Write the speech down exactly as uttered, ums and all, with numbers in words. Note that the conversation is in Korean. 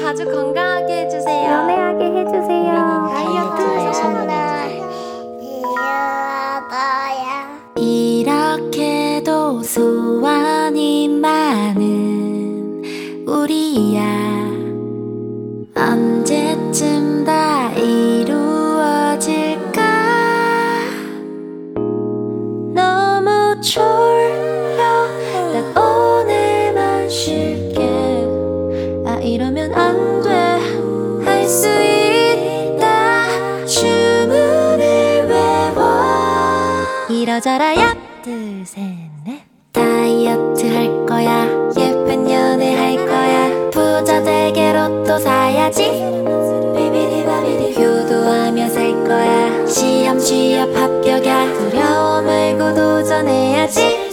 자주 건강하게 해주세요. 연애하게 해주세요. 다이어트 성공해주세요. 이렇게도 소원이 많은 우리야. 언제쯤 다 이루어질까? 너무 졸려. 난 오늘만 쉴게. 아 이러면 안 돼. 할 수 있다. 주문을 외워. 이러저러 야 둘 셋 넷. 다이어트 할 거야. 예쁜 연애 할 거야. 부자 되게 로또 사야지. 효도하며 살 거야. 시험 취업 합격야. 두려움 말고 도전해야지.